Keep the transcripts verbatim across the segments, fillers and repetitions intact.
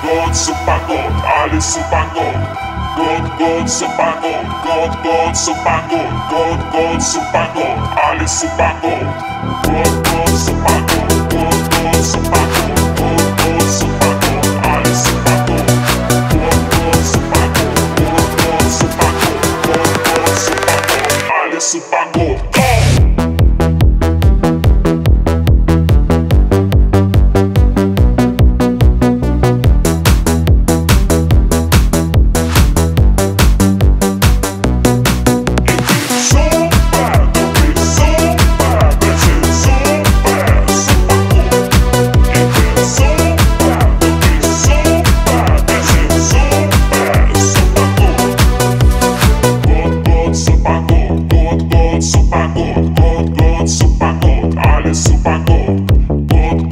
God super God, alle super God. God, God super God, God, God super God, God, God super God, alle super God. God, God super God, God, God super God, God, God super God, alle super God. God, God super God, God, God super God, God, God super God, alle super God.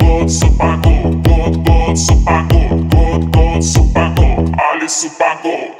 Super God, God, God super God, God, God super God, alle super God.